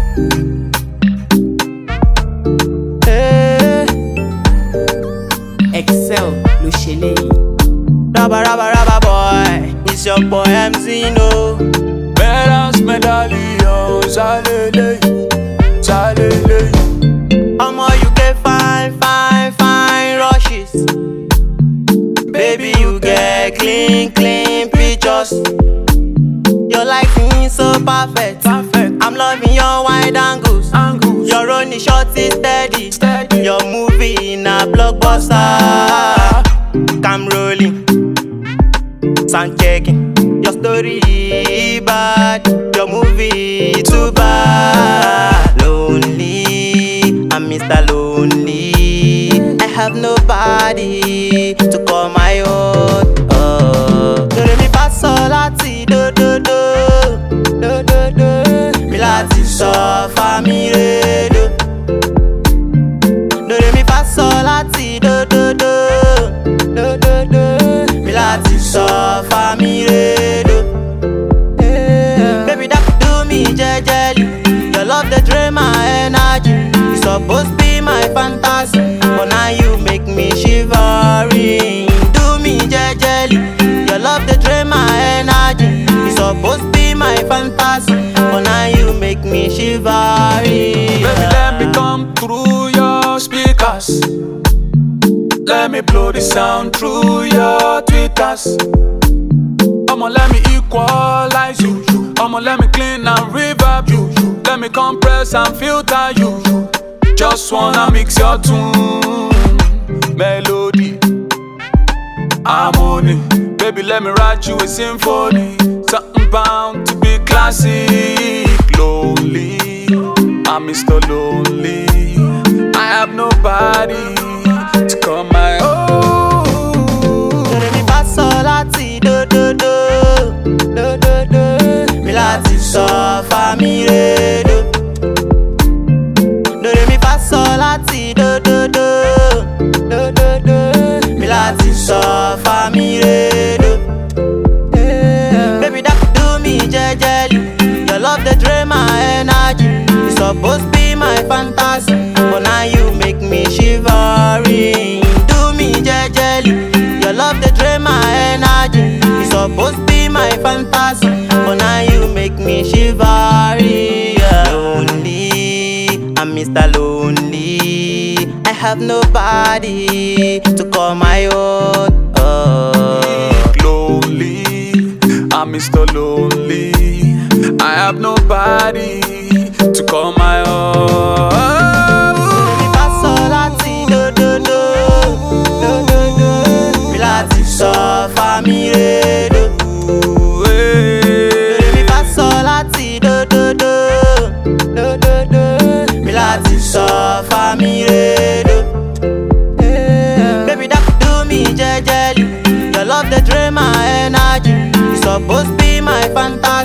Hey. Excel ló ṣe léyìí. Raba raba raba boy, it's your boy MC No. Balance medallion, salele, salele. Omo, you get fine, fine, fine rushes. Baby, you get clean, clean pictures. Your life is so perfect. I'm loving your wide angles. Your only shot is steady. Your movie in a blockbuster. Cam rolling, sound checking. Your story bad, your movie too bad. Lonely, I'm Mr. Lonely. I have nobody to call my own. Do re mi fa sol lati do do do, do do do. Mi lati so fa mi re do. Do re mi fa sol lati do do do, do do do. Mi lati so fa mi re do. Baby, that do me jejely. Your love they drain my energy. You supposed be my fantasy, but now you make me shivering. Do me jejely. Your love they drain my energy. You supposed be my fantasy, but now you make me shivering. Baby, let me come through your speakers. Let me blow the sound through your tweeters. I'ma let me equalize you. I'ma let me clean and reverb you. Let me compress and filter you. Just wanna mix your tune, melody, harmony. Baby, let me write you a symphony. Something bound to be classic. Lonely, I'm Mr. Lonely. I have nobody to call my own. Do re mi fa sol lati do do do, do do do. Mi lati so fa mi re do. Do re mi fa sol lati do do do, do do do. Mi lati so fa mi re do. Baby, that do me jejely. Your love they drain my energy. You supposed be my fantasy, but now you make me shivering. Do me jejely. Your love they drain my energy. You supposed be my fantasy, but now you make me shivering. Lonely, I'm Mr. Lonely. I have nobody to call my own. Lonely, I'm Mr. Lonely. I have nobody to call my own. Mi fa sol lati do do do, do do do. Mi lati so fa mi re do. Do mi fa sol lati do do do, do do do. Mi lati so fa mi re do. Baby, that do me jejely. Your love they drain my energy. You supposed be my fantasy,